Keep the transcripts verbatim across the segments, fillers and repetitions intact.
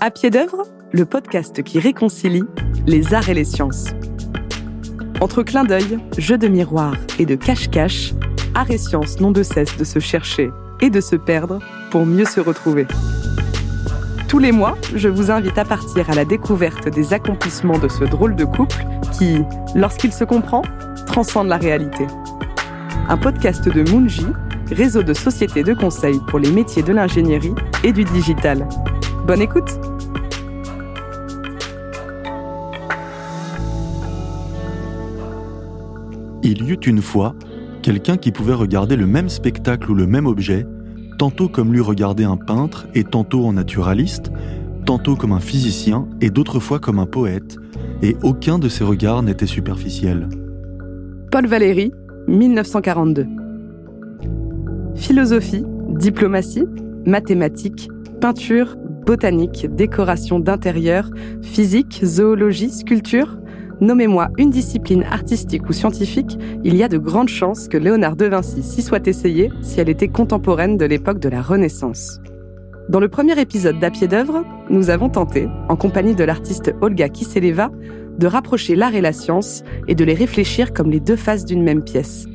À pied d'œuvre, le podcast qui réconcilie les arts et les sciences. Entre clins d'œil, jeux de miroir et de cache-cache, arts et sciences n'ont de cesse de se chercher et de se perdre pour mieux se retrouver. Tous les mois, je vous invite à partir à la découverte des accomplissements de ce drôle de couple qui, lorsqu'il se comprend, transcende la réalité. Un podcast de Moonji, réseau de sociétés de conseil pour les métiers de l'ingénierie et du digital. Bonne écoute! Il y eut une fois quelqu'un qui pouvait regarder le même spectacle ou le même objet, tantôt comme lui regardait un peintre et tantôt en naturaliste, tantôt comme un physicien et d'autres fois comme un poète, et aucun de ces regards n'était superficiel. Paul Valéry, dix-neuf cent quarante-deux. Philosophie, diplomatie, mathématiques, peinture, botanique, décoration d'intérieur, physique, zoologie, sculpture. Nommez-moi une discipline artistique ou scientifique, il y a de grandes chances que Léonard de Vinci s'y soit essayé si elle était contemporaine de l'époque de la Renaissance. Dans le premier épisode d'À pied d'œuvre, nous avons tenté, en compagnie de l'artiste Olga Kiseleva, de rapprocher l'art et la science et de les réfléchir comme les deux faces d'une même pièce.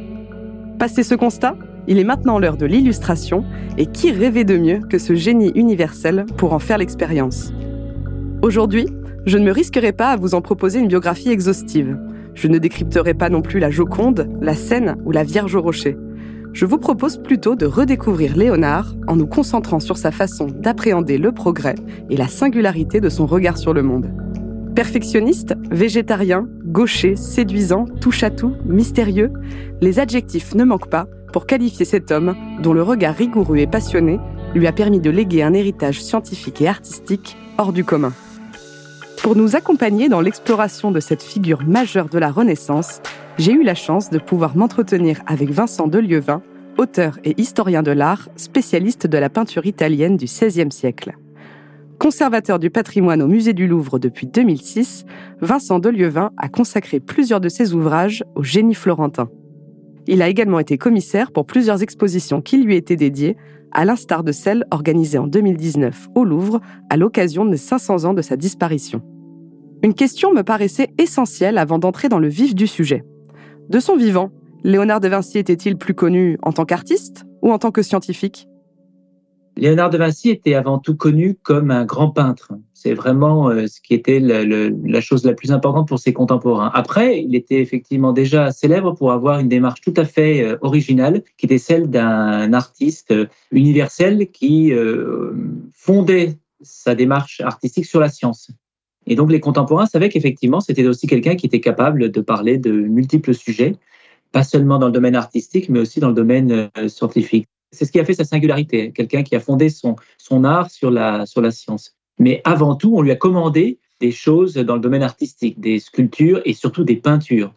Passé ce constat, il est maintenant l'heure de l'illustration, et qui rêvait de mieux que ce génie universel pour en faire l'expérience ? Aujourd'hui, je ne me risquerai pas à vous en proposer une biographie exhaustive. Je ne décrypterai pas non plus la Joconde, la Seine ou la Vierge au rocher. Je vous propose plutôt de redécouvrir Léonard en nous concentrant sur sa façon d'appréhender le progrès et la singularité de son regard sur le monde. Perfectionniste, végétarien, gaucher, séduisant, touche-à-tout, mystérieux, les adjectifs ne manquent pas pour qualifier cet homme dont le regard rigoureux et passionné lui a permis de léguer un héritage scientifique et artistique hors du commun. Pour nous accompagner dans l'exploration de cette figure majeure de la Renaissance, j'ai eu la chance de pouvoir m'entretenir avec Vincent Delieuvin, auteur et historien de l'art, spécialiste de la peinture italienne du seizième siècle. Conservateur du patrimoine au musée du Louvre depuis deux mille six, Vincent Delieuvin a consacré plusieurs de ses ouvrages au génie florentin. Il a également été commissaire pour plusieurs expositions qui lui étaient dédiées, à l'instar de celle organisée en deux mille dix-neuf au Louvre à l'occasion des cinq cents ans de sa disparition. Une question me paraissait essentielle avant d'entrer dans le vif du sujet. De son vivant, Léonard de Vinci était-il plus connu en tant qu'artiste ou en tant que scientifique ? Léonard de Vinci était avant tout connu comme un grand peintre. C'est vraiment euh, ce qui était le, le, la chose la plus importante pour ses contemporains. Après, il était effectivement déjà célèbre pour avoir une démarche tout à fait euh, originale, qui était celle d'un artiste euh, universel qui euh, fondait sa démarche artistique sur la science. Et donc les contemporains savaient qu'effectivement, c'était aussi quelqu'un qui était capable de parler de multiples sujets, pas seulement dans le domaine artistique, mais aussi dans le domaine euh, scientifique. C'est ce qui a fait sa singularité, quelqu'un qui a fondé son, son art sur la, sur la science. Mais avant tout, on lui a commandé des choses dans le domaine artistique, des sculptures et surtout des peintures.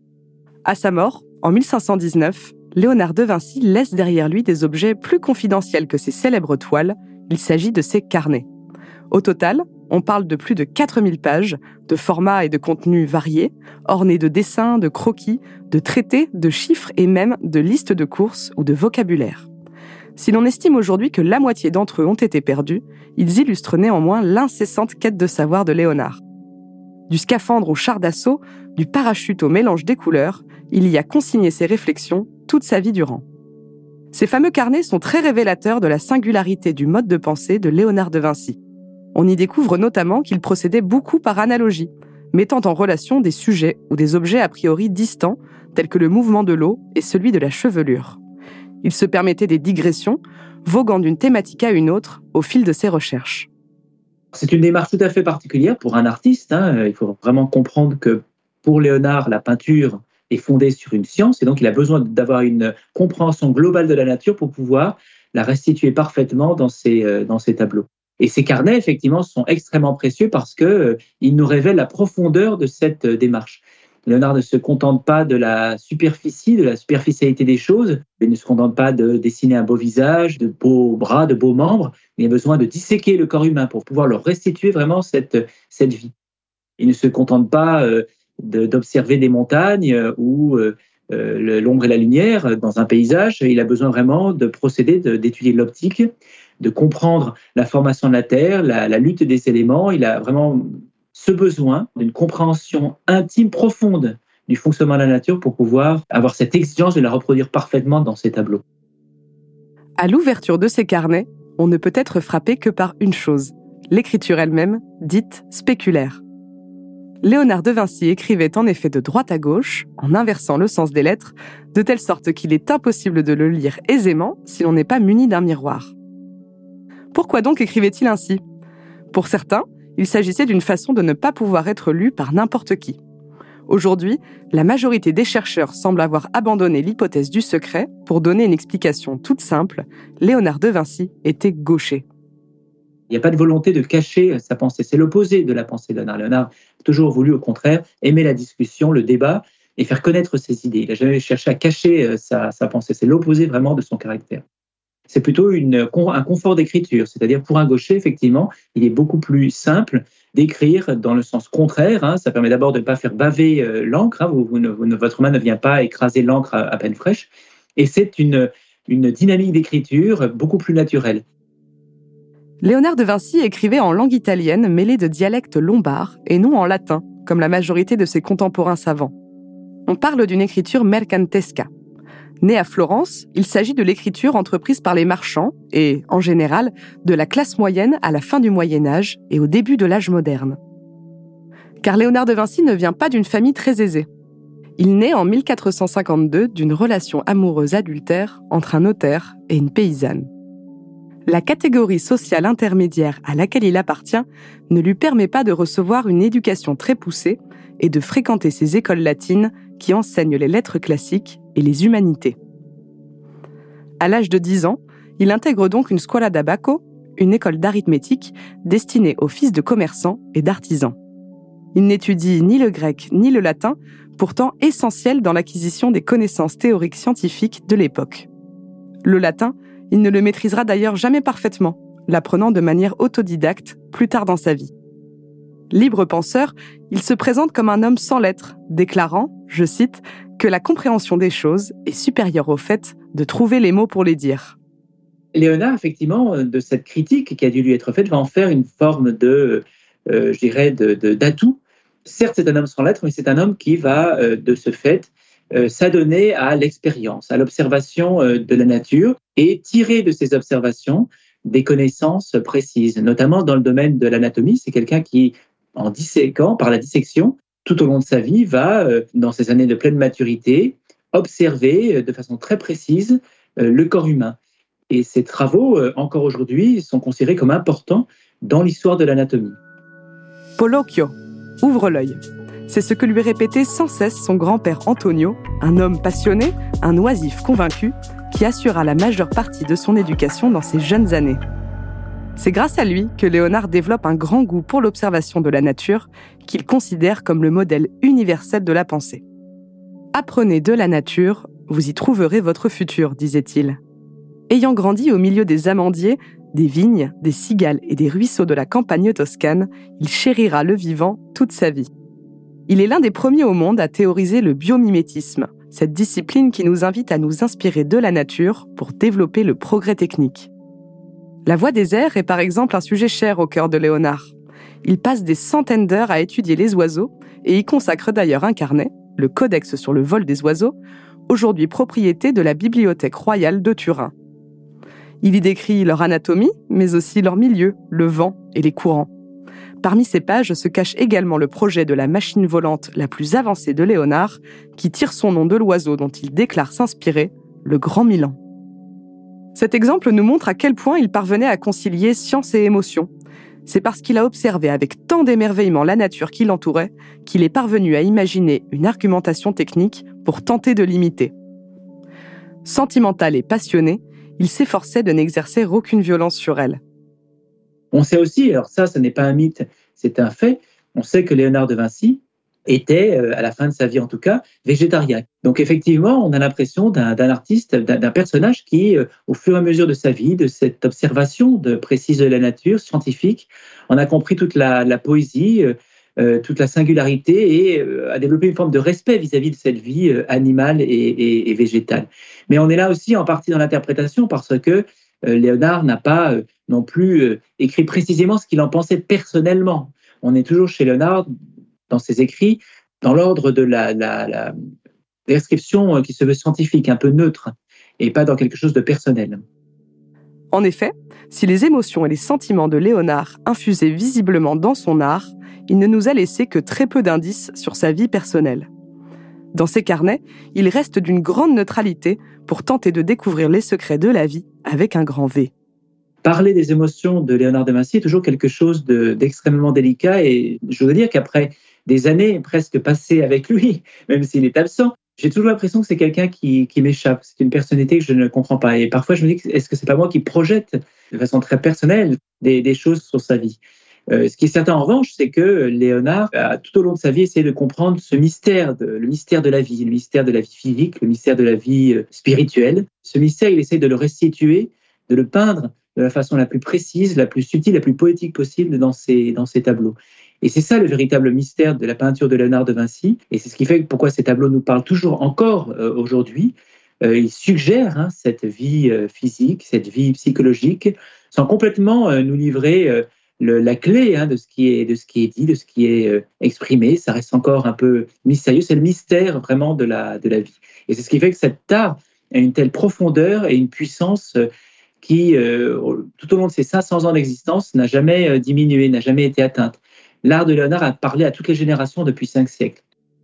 À sa mort, en mille cinq cent dix-neuf, Léonard de Vinci laisse derrière lui des objets plus confidentiels que ses célèbres toiles. Il s'agit de ses carnets. Au total, on parle de plus de quatre mille pages, de formats et de contenus variés, ornés de dessins, de croquis, de traités, de chiffres et même de listes de courses ou de vocabulaire. Si l'on estime aujourd'hui que la moitié d'entre eux ont été perdus, ils illustrent néanmoins l'incessante quête de savoir de Léonard. Du scaphandre au char d'assaut, du parachute au mélange des couleurs, il y a consigné ses réflexions toute sa vie durant. Ces fameux carnets sont très révélateurs de la singularité du mode de pensée de Léonard de Vinci. On y découvre notamment qu'il procédait beaucoup par analogie, mettant en relation des sujets ou des objets a priori distants, tels que le mouvement de l'eau et celui de la chevelure. Il se permettait des digressions, voguant d'une thématique à une autre au fil de ses recherches. C'est une démarche tout à fait particulière pour un artiste. Hein. Il faut vraiment comprendre que pour Léonard, la peinture est fondée sur une science et donc il a besoin d'avoir une compréhension globale de la nature pour pouvoir la restituer parfaitement dans ses, dans ses tableaux. Et ces carnets, effectivement, sont extrêmement précieux parce qu'ils nous révèlent la profondeur de cette démarche. Léonard ne se contente pas de la superficie, de la superficialité des choses. Il ne se contente pas de dessiner un beau visage, de beaux bras, de beaux membres. Il a besoin de disséquer le corps humain pour pouvoir leur restituer vraiment cette, cette vie. Il ne se contente pas euh, de, d'observer des montagnes euh, ou euh, euh, l'ombre et la lumière dans un paysage. Il a besoin vraiment de procéder, de, d'étudier l'optique, de comprendre la formation de la Terre, la, la lutte des éléments. Il a vraiment ce besoin d'une compréhension intime, profonde du fonctionnement de la nature pour pouvoir avoir cette exigence de la reproduire parfaitement dans ses tableaux. À l'ouverture de ses carnets, on ne peut être frappé que par une chose, l'écriture elle-même, dite spéculaire. Léonard de Vinci écrivait en effet de droite à gauche, en inversant le sens des lettres, de telle sorte qu'il est impossible de le lire aisément si l'on n'est pas muni d'un miroir. Pourquoi donc écrivait-il ainsi ? Pour certains, il s'agissait d'une façon de ne pas pouvoir être lu par n'importe qui. Aujourd'hui, la majorité des chercheurs semblent avoir abandonné l'hypothèse du secret pour donner une explication toute simple. Léonard de Vinci était gaucher. Il n'y a pas de volonté de cacher sa pensée. C'est l'opposé de la pensée de Léonard. Léonard a toujours voulu, au contraire, aimer la discussion, le débat et faire connaître ses idées. Il n'a jamais cherché à cacher sa, sa pensée. C'est l'opposé vraiment de son caractère. C'est plutôt une, un confort d'écriture. C'est-à-dire, pour un gaucher, effectivement, il est beaucoup plus simple d'écrire dans le sens contraire. Hein. Ça permet d'abord de ne pas faire baver euh, l'encre. Hein. Vous, vous ne, vous ne, votre main ne vient pas écraser l'encre à, à peine fraîche. Et c'est une, une dynamique d'écriture beaucoup plus naturelle. Léonard de Vinci écrivait en langue italienne mêlée de dialecte lombard et non en latin, comme la majorité de ses contemporains savants. On parle d'une écriture mercantesca. Né à Florence, il s'agit de l'écriture entreprise par les marchands et, en général, de la classe moyenne à la fin du Moyen-Âge et au début de l'âge moderne. Car Léonard de Vinci ne vient pas d'une famille très aisée. Il naît en mille quatre cent cinquante-deux d'une relation amoureuse adultère entre un notaire et une paysanne. La catégorie sociale intermédiaire à laquelle il appartient ne lui permet pas de recevoir une éducation très poussée et de fréquenter ces écoles latines qui enseignent les lettres classiques et les humanités. À l'âge de dix ans, il intègre donc une scuola d'abaco, une école d'arithmétique destinée aux fils de commerçants et d'artisans. Il n'étudie ni le grec ni le latin, pourtant essentiels dans l'acquisition des connaissances théoriques scientifiques de l'époque. Le latin, il ne le maîtrisera d'ailleurs jamais parfaitement, l'apprenant de manière autodidacte plus tard dans sa vie. Libre penseur, il se présente comme un homme sans lettres, déclarant, je cite, que la compréhension des choses est supérieure au fait de trouver les mots pour les dire. Léonard, effectivement, de cette critique qui a dû lui être faite, va en faire une forme de, euh, je dirais, de, de, d'atout. Certes, c'est un homme sans lettres, mais c'est un homme qui va, euh, de ce fait, euh, s'adonner à l'expérience, à l'observation euh, de la nature et tirer de ces observations des connaissances précises, notamment dans le domaine de l'anatomie. C'est quelqu'un qui, en disséquant, par la dissection, tout au long de sa vie, va, euh, dans ses années de pleine maturité, observer euh, de façon très précise euh, le corps humain. Et ces travaux, euh, encore aujourd'hui, sont considérés comme importants dans l'histoire de l'anatomie. Pollocchio, ouvre l'œil. C'est ce que lui répétait sans cesse son grand-père Antonio, un homme passionné, un oisif convaincu, qui assura la majeure partie de son éducation dans ses jeunes années. C'est grâce à lui que Léonard développe un grand goût pour l'observation de la nature, qu'il considère comme le modèle universel de la pensée. « Apprenez de la nature, vous y trouverez votre futur », disait-il. Ayant grandi au milieu des amandiers, des vignes, des cigales et des ruisseaux de la campagne toscane, il chérira le vivant toute sa vie. Il est l'un des premiers au monde à théoriser le biomimétisme, cette discipline qui nous invite à nous inspirer de la nature pour développer le progrès technique. La voix des airs est par exemple un sujet cher au cœur de Léonard. Il passe des centaines d'heures à étudier les oiseaux et y consacre d'ailleurs un carnet, le Codex sur le vol des oiseaux, aujourd'hui propriété de la Bibliothèque royale de Turin. Il y décrit leur anatomie, mais aussi leur milieu, le vent et les courants. Parmi ces pages se cache également le projet de la machine volante la plus avancée de Léonard, qui tire son nom de l'oiseau dont il déclare s'inspirer, le Grand Milan. Cet exemple nous montre à quel point il parvenait à concilier science et émotion. C'est parce qu'il a observé avec tant d'émerveillement la nature qui l'entourait qu'il est parvenu à imaginer une argumentation technique pour tenter de l'imiter. Sentimental et passionné, il s'efforçait de n'exercer aucune violence sur elle. On sait aussi, alors ça, ce n'est pas un mythe, c'est un fait, on sait que Léonard de Vinci était, à la fin de sa vie en tout cas, végétarien. Donc effectivement, on a l'impression d'un, d'un artiste, d'un, d'un personnage qui, au fur et à mesure de sa vie, de cette observation de précise de la nature scientifique, on a compris toute la, la poésie, euh, toute la singularité et euh, a développé une forme de respect vis-à-vis de cette vie euh, animale et, et, et végétale. Mais on est là aussi en partie dans l'interprétation parce que euh, Léonard n'a pas euh, non plus euh, écrit précisément ce qu'il en pensait personnellement. On est toujours chez Léonard, dans ses écrits, dans l'ordre de la, la, la description qui se veut scientifique, un peu neutre, et pas dans quelque chose de personnel. En effet, si les émotions et les sentiments de Léonard infusaient visiblement dans son art, il ne nous a laissé que très peu d'indices sur sa vie personnelle. Dans ses carnets, il reste d'une grande neutralité pour tenter de découvrir les secrets de la vie avec un grand V. Parler des émotions de Léonard de Vinci est toujours quelque chose de, d'extrêmement délicat et je veux dire qu'après des années presque passées avec lui, même s'il est absent, j'ai toujours l'impression que c'est quelqu'un qui, qui m'échappe. C'est une personnalité que je ne comprends pas. Et parfois, je me dis, est-ce que c'est pas moi qui projette de façon très personnelle des, des choses sur sa vie ? Euh, ce qui est certain en revanche, c'est que Léonard a tout au long de sa vie essayé de comprendre ce mystère, de, le mystère de la vie, le mystère de la vie physique, le mystère de la vie spirituelle. Ce mystère, il essaie de le restituer, de le peindre de la façon la plus précise, la plus subtile, la plus poétique possible dans ses, dans ses tableaux. Et c'est ça le véritable mystère de la peinture de Léonard de Vinci. Et c'est ce qui fait pourquoi ces tableaux nous parlent toujours encore euh, aujourd'hui. Euh, ils suggèrent hein, cette vie euh, physique, cette vie psychologique, sans complètement euh, nous livrer euh, le, la clé hein, de, ce qui est, de ce qui est dit, de ce qui est euh, exprimé. Ça reste encore un peu mystérieux. C'est le mystère vraiment de la, de la vie. Et c'est ce qui fait que cet art a une telle profondeur et une puissance euh, qui, euh, tout au long de ses cinq cents ans d'existence, n'a jamais euh, diminué, n'a jamais été atteinte. L'art de Léonard a parlé à toutes les générations depuis cinq siècles.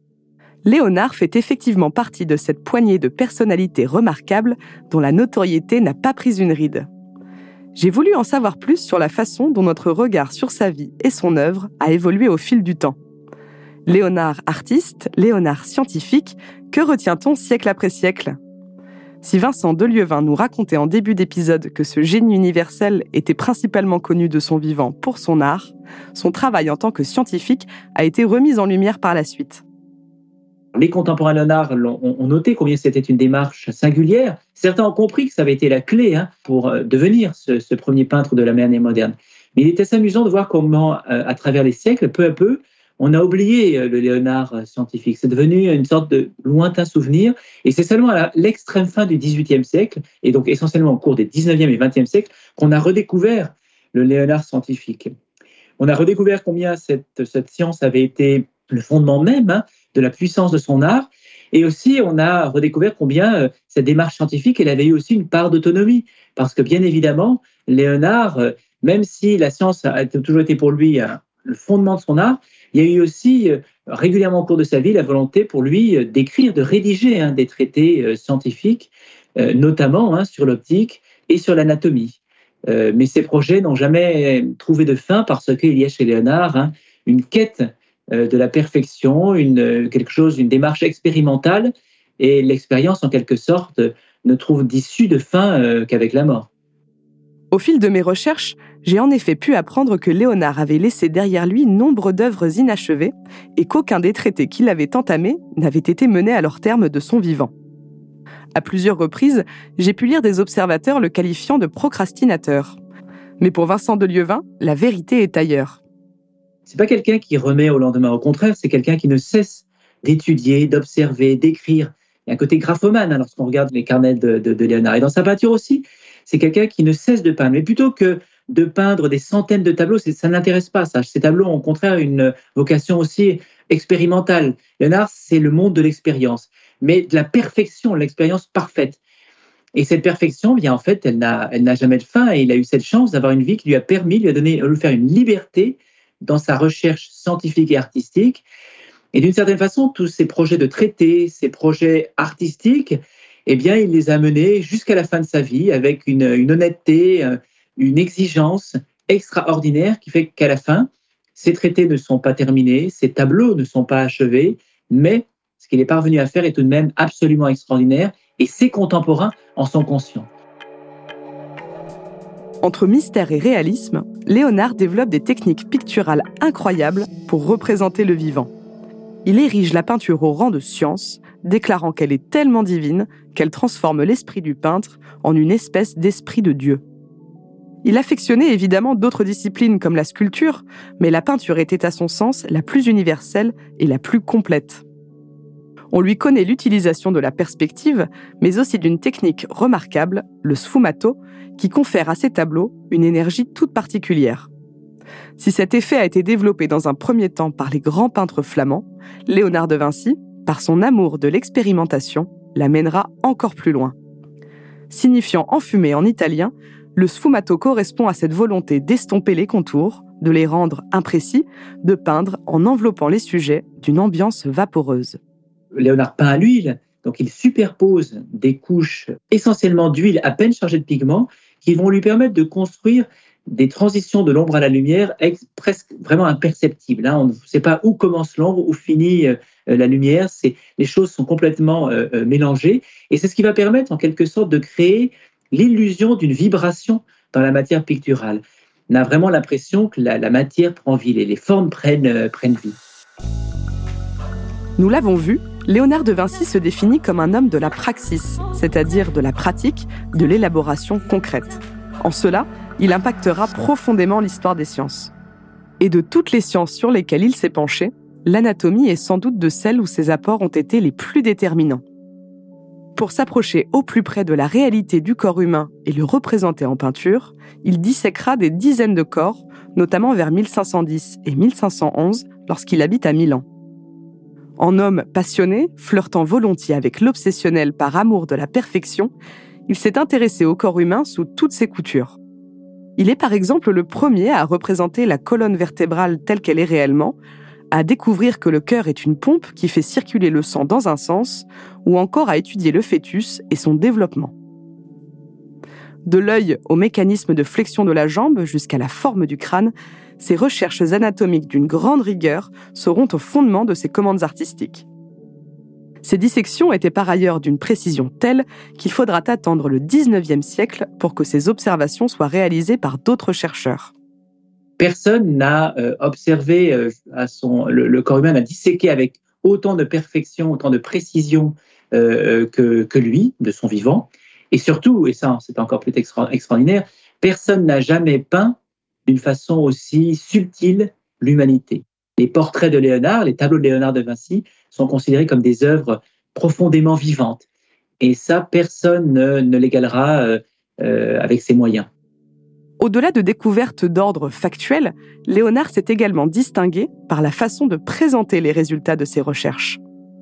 Léonard fait effectivement partie de cette poignée de personnalités remarquables dont la notoriété n'a pas pris une ride. J'ai voulu en savoir plus sur la façon dont notre regard sur sa vie et son œuvre a évolué au fil du temps. Léonard artiste, Léonard scientifique, que retient-on siècle après siècle ? Si Vincent Delieuvin nous racontait en début d'épisode que ce génie universel était principalement connu de son vivant pour son art, son travail en tant que scientifique a été remis en lumière par la suite. Les contemporains de Léonard ont noté combien c'était une démarche singulière. Certains ont compris que ça avait été la clé hein, pour devenir ce, ce premier peintre de la manière moderne. Mais il était assez amusant de voir comment, à travers les siècles, peu à peu, on a oublié le Léonard scientifique. C'est devenu une sorte de lointain souvenir. Et c'est seulement à l'extrême fin du dix-huitième siècle, et donc essentiellement au cours des dix-neuvième et vingtième siècles, qu'on a redécouvert le Léonard scientifique. On a redécouvert combien cette, cette science avait été le fondement même hein, de la puissance de son art. Et aussi, on a redécouvert combien euh, cette démarche scientifique, elle avait eu aussi une part d'autonomie. Parce que bien évidemment, Léonard, euh, même si la science a toujours été pour lui hein, le fondement de son art, il y a eu aussi euh, régulièrement au cours de sa vie la volonté pour lui euh, d'écrire, de rédiger hein, des traités euh, scientifiques, euh, notamment hein, sur l'optique et sur l'anatomie. Euh, mais ces projets n'ont jamais trouvé de fin parce qu'il y a chez Léonard hein, une quête euh, de la perfection, une, quelque chose, une démarche expérimentale, et l'expérience en quelque sorte ne trouve d'issue de fin euh, qu'avec la mort. Au fil de mes recherches, j'ai en effet pu apprendre que Léonard avait laissé derrière lui nombre d'œuvres inachevées et qu'aucun des traités qu'il avait entamés n'avait été mené à leur terme de son vivant. À plusieurs reprises, j'ai pu lire des observateurs le qualifiant de procrastinateur. Mais pour Vincent Delieuvin, la vérité est ailleurs. C'est pas quelqu'un qui remet au lendemain. Au contraire, c'est quelqu'un qui ne cesse d'étudier, d'observer, d'écrire. Il y a un côté graphomane hein, lorsqu'on regarde les carnets de, de, de Léonard. Et dans sa peinture aussi, c'est quelqu'un qui ne cesse de peindre. Mais plutôt que de peindre des centaines de tableaux, ça ne l'intéresse pas. Ça. Ces tableaux ont au contraire une vocation aussi expérimentale. Léonard, c'est le monde de l'expérience, mais de la perfection, l'expérience parfaite. Et cette perfection, bien en fait, elle n'a, elle n'a jamais de fin. Et il a eu cette chance d'avoir une vie qui lui a permis, lui a donné, lui faire une liberté dans sa recherche scientifique et artistique. Et d'une certaine façon, tous ces projets de traités, ces projets artistiques, eh bien, il les a menés jusqu'à la fin de sa vie avec une, une honnêteté, une exigence extraordinaire qui fait qu'à la fin, ces traités ne sont pas terminés, ces tableaux ne sont pas achevés, mais ce qu'il est parvenu à faire est tout de même absolument extraordinaire et ses contemporains en sont conscients. Entre mystère et réalisme, Léonard développe des techniques picturales incroyables pour représenter le vivant. Il érige la peinture au rang de science, déclarant qu'elle est tellement divine qu'elle transforme l'esprit du peintre en une espèce d'esprit de Dieu. Il affectionnait évidemment d'autres disciplines comme la sculpture, mais la peinture était à son sens la plus universelle et la plus complète. On lui connaît l'utilisation de la perspective, mais aussi d'une technique remarquable, le sfumato, qui confère à ses tableaux une énergie toute particulière. Si cet effet a été développé dans un premier temps par les grands peintres flamands, Léonard de Vinci, par son amour de l'expérimentation, l'amènera encore plus loin. Signifiant enfumé en italien, le sfumato correspond à cette volonté d'estomper les contours, de les rendre imprécis, de peindre en enveloppant les sujets d'une ambiance vaporeuse. Léonard peint à l'huile, donc il superpose des couches essentiellement d'huile à peine chargées de pigments qui vont lui permettre de construire des transitions de l'ombre à la lumière ex- presque vraiment imperceptibles. Hein. On ne sait pas où commence l'ombre, où finit euh, la lumière. C'est, les choses sont complètement euh, euh, mélangées et c'est ce qui va permettre en quelque sorte de créer l'illusion d'une vibration dans la matière picturale. On a vraiment l'impression que la, la matière prend vie, les, les formes prennent, euh, prennent vie. Nous l'avons vu, Léonard de Vinci se définit comme un homme de la praxis, c'est-à-dire de la pratique, de l'élaboration concrète. En cela, il impactera profondément l'histoire des sciences. Et de toutes les sciences sur lesquelles il s'est penché, l'anatomie est sans doute de celles où ses apports ont été les plus déterminants. Pour s'approcher au plus près de la réalité du corps humain et le représenter en peinture, il disséquera des dizaines de corps, notamment vers mille cinq cent dix et mille cinq cent onze, lorsqu'il habite à Milan. En homme passionné, flirtant volontiers avec l'obsessionnel par amour de la perfection, il s'est intéressé au corps humain sous toutes ses coutures. Il est par exemple le premier à représenter la colonne vertébrale telle qu'elle est réellement, à découvrir que le cœur est une pompe qui fait circuler le sang dans un sens, ou encore à étudier le fœtus et son développement. De l'œil au mécanisme de flexion de la jambe jusqu'à la forme du crâne, ces recherches anatomiques d'une grande rigueur seront au fondement de ses commandes artistiques. Ces dissections étaient par ailleurs d'une précision telle qu'il faudra attendre le dix-neuvième siècle pour que ces observations soient réalisées par d'autres chercheurs. Personne n'a euh, observé euh, à son, le, le corps humain, n'a disséqué avec autant de perfection, autant de précision euh, que, que lui, de son vivant. Et surtout, et ça c'est encore plus extra- extraordinaire, personne n'a jamais peint d'une façon aussi subtile l'humanité. Les portraits de Léonard, les tableaux de Léonard de Vinci sont considérés comme des œuvres profondément vivantes. Et ça, personne ne, ne l'égalera euh, euh, avec ses moyens. Au-delà de découvertes d'ordre factuel, Léonard s'est également distingué par la façon de présenter les résultats de ses recherches.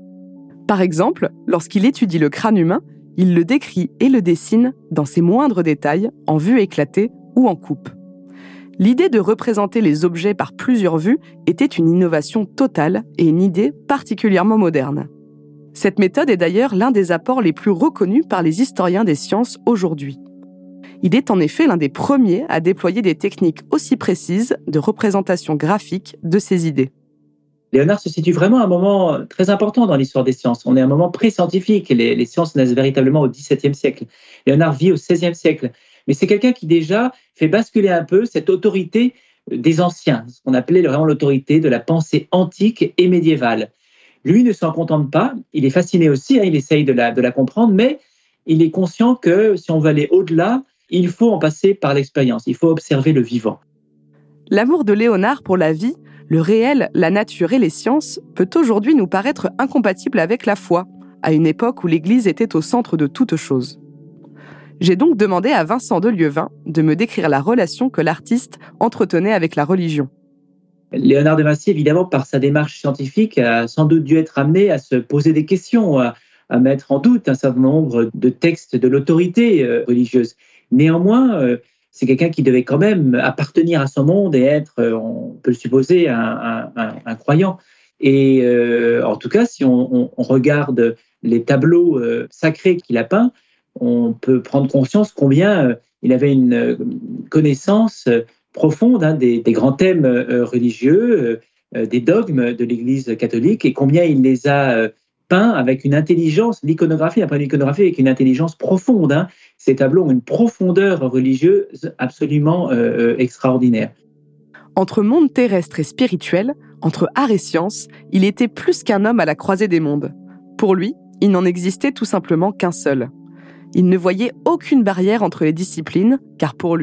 Par exemple, lorsqu'il étudie le crâne humain, il le décrit et le dessine dans ses moindres détails, en vue éclatée ou en coupe. L'idée de représenter les objets par plusieurs vues était une innovation totale et une idée particulièrement moderne. Cette méthode est d'ailleurs l'un des apports les plus reconnus par les historiens des sciences aujourd'hui. Il est en effet l'un des premiers à déployer des techniques aussi précises de représentation graphique de ses idées. Léonard se situe vraiment à un moment très important dans l'histoire des sciences. On est à un moment pré-scientifique. Les, les sciences naissent véritablement au dix-septième siècle. Léonard vit au seizième siècle. Mais c'est quelqu'un qui déjà fait basculer un peu cette autorité des anciens, ce qu'on appelait vraiment l'autorité de la pensée antique et médiévale. Lui ne s'en contente pas, il est fasciné aussi, hein, il essaye de la, de la comprendre, mais il est conscient que si on veut aller au-delà, il faut en passer par l'expérience, il faut observer le vivant. L'amour de Léonard pour la vie, le réel, la nature et les sciences peut aujourd'hui nous paraître incompatible avec la foi, à une époque où l'Église était au centre de toute chose. J'ai donc demandé à Vincent de Lieuvin de me décrire la relation que l'artiste entretenait avec la religion. Léonard de Vinci, évidemment, par sa démarche scientifique, a sans doute dû être amené à se poser des questions, à, à mettre en doute un certain nombre de textes de l'autorité euh, religieuse. Néanmoins, euh, c'est quelqu'un qui devait quand même appartenir à son monde et être, euh, on peut le supposer, un, un, un, un croyant. Et euh, en tout cas, si on, on, on regarde les tableaux euh, sacrés qu'il a peints, on peut prendre conscience combien euh, il avait une euh, connaissance euh, profonde hein, des, des grands thèmes euh, religieux, euh, des dogmes de l'Église catholique, et combien il les a euh, peints avec une intelligence, l'iconographie, après l'iconographie avec une intelligence profonde. Hein. Ces tableaux ont une profondeur religieuse absolument euh, extraordinaire. Entre monde terrestre et spirituel, entre art et science, il était plus qu'un homme à la croisée des mondes. Pour lui, il n'en existait tout simplement qu'un seul. Il ne voyait aucune barrière entre les disciplines, car pour lui,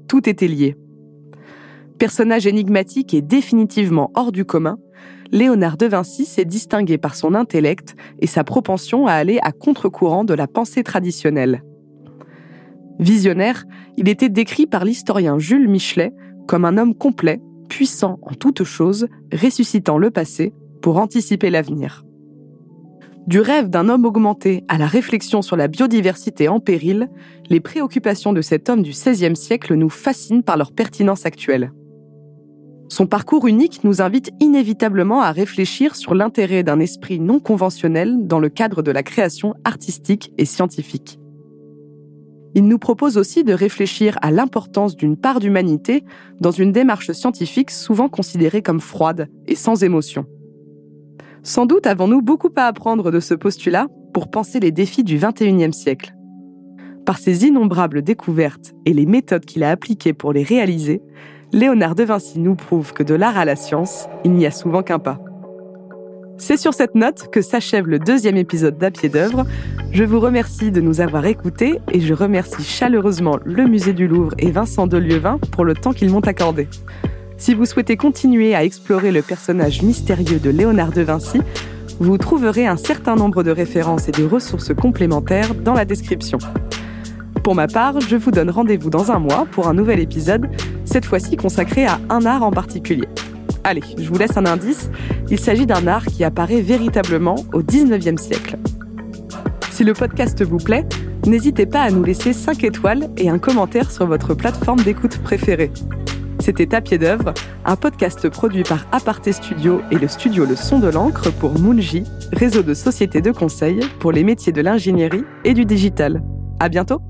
Tout était lié. Personnage énigmatique et définitivement hors du commun, Léonard de Vinci s'est distingué par son intellect et sa propension à aller à contre-courant de la pensée traditionnelle. Visionnaire, il était décrit par l'historien Jules Michelet comme un homme complet, puissant en toutes choses, ressuscitant le passé pour anticiper l'avenir. Du rêve d'un homme augmenté à la réflexion sur la biodiversité en péril, les préoccupations de cet homme du seizième siècle nous fascinent par leur pertinence actuelle. Son parcours unique nous invite inévitablement à réfléchir sur l'intérêt d'un esprit non conventionnel dans le cadre de la création artistique et scientifique. Il nous propose aussi de réfléchir à l'importance d'une part d'humanité dans une démarche scientifique souvent considérée comme froide et sans émotion. Sans doute avons-nous beaucoup à apprendre de ce postulat pour penser les défis du vingt et unième siècle. Par ses innombrables découvertes et les méthodes qu'il a appliquées pour les réaliser, Léonard de Vinci nous prouve que de l'art à la science, il n'y a souvent qu'un pas. C'est sur cette note que s'achève le deuxième épisode d'À pied d'œuvre. Je vous remercie de nous avoir écoutés et je remercie chaleureusement le Musée du Louvre et Vincent Delieuvin pour le temps qu'ils m'ont accordé. Si vous souhaitez continuer à explorer le personnage mystérieux de Léonard de Vinci, vous trouverez un certain nombre de références et de ressources complémentaires dans la description. Pour ma part, je vous donne rendez-vous dans un mois pour un nouvel épisode, cette fois-ci consacré à un art en particulier. Allez, je vous laisse un indice, il s'agit d'un art qui apparaît véritablement au dix-neuvième siècle. Si le podcast vous plaît, n'hésitez pas à nous laisser cinq étoiles et un commentaire sur votre plateforme d'écoute préférée. C'était À pied d'œuvre, un podcast produit par Aparté Studio et le studio Le Son de l'Encre pour Moonji, réseau de sociétés de conseil pour les métiers de l'ingénierie et du digital. À bientôt!